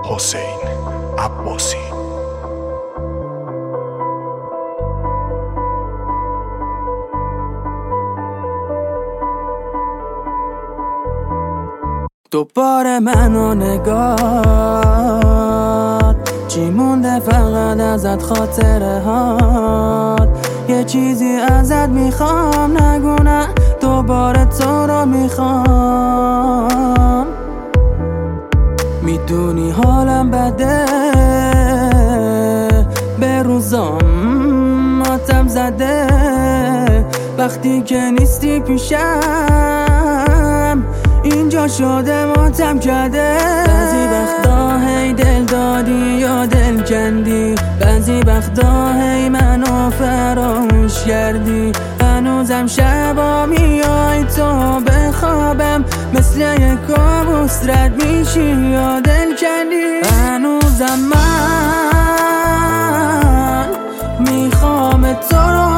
حسین عباسی. دوباره منو نگاه، چی مونده فقط ازت خاطره هات. یه چیزی ازت میخوام، نگو نه، دوباره تو رو میخوام. میدونی حالم بده، به روزام ماتم زده، وقتی که نیستی پیشم اینجا شده ماتم کرده. بعضی وقتا هی دل دادی یا دل کندی، بعضی وقتا هی منو فراموش کردی. هنوزم شبا میای تو بخوابم، مثل یک کابوس رد میشی یا دل کندی. هنوزم من میخوام تو رو،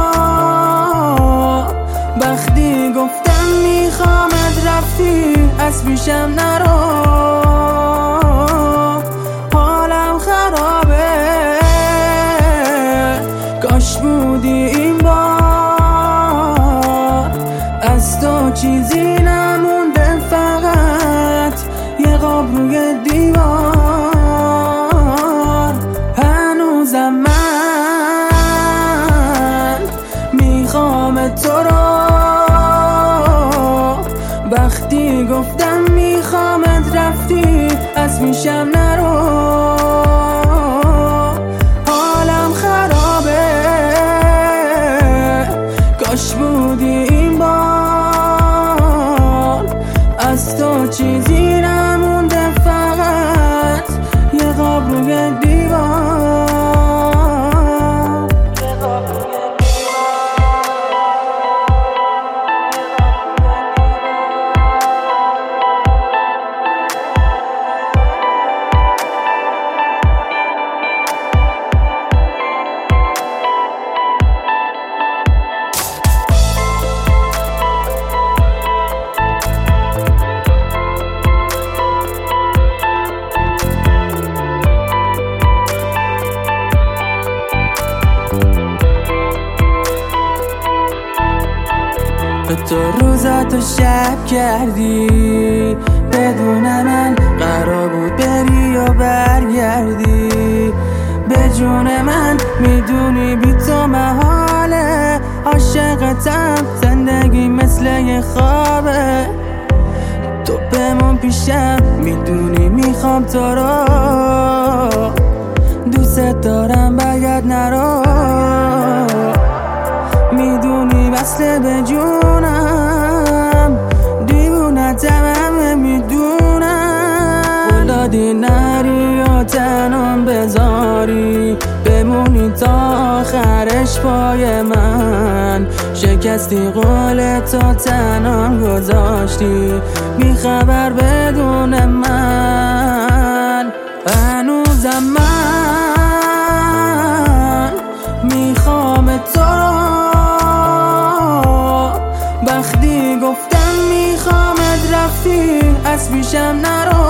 وقتی گفتم میخوامت رفتی از پیشم نرو. حالم خرابه، کاش بودی این بار. از تو چیزی نمونده، فقط یه قاب روی دیوار. هنوزم من میخوام تو رو، وقتی گفتم میخوامت رفتی از پیشم نرو. حالم خرابه، کاش بودی این بار. از تو چیزی نمونده، فقط یه قاب روی دیوار. به تو روزاتو شب کردی، بدون من قرار بود بری و برگردی. به جون من میدونی بی تو محاله، عاشقتم، زندگی مثل یه خوابه. تو بمون پیشم، میدونی میخوام تو رو، دوست دارم باید نرو. میدونی وصله به جونم، دیوونتم همه میدونم. ولادی نری و تنم بذاری، بمونی تا آخرش پای من. شکستی قول تو تنم گذاشتی، بیخبر بدون من. هنوزم من میخوام تو رو، وقتی گفتم میخوامت رفتی از پیشم نرو.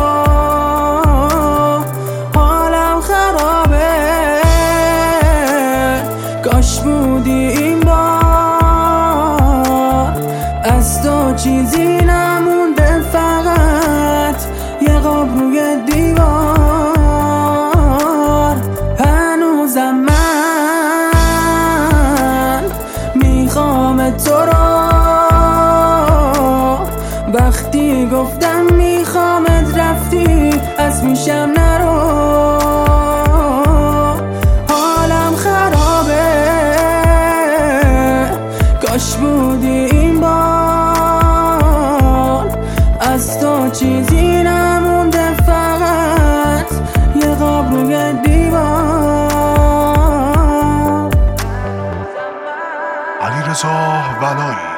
حالم خرابه، کاش بودی این بار. از تو چیزی نمونده، فقط یه قاب روی دیوار. هنوزم من میخوام تو رو، وقتی گفتم میخوامت رفتی از پیشم نرو. حالم خرابه، کاش بودی این بار. از تو چیزی نمونده، فقط یه قاب روی دیوار. علیرضا ولایی.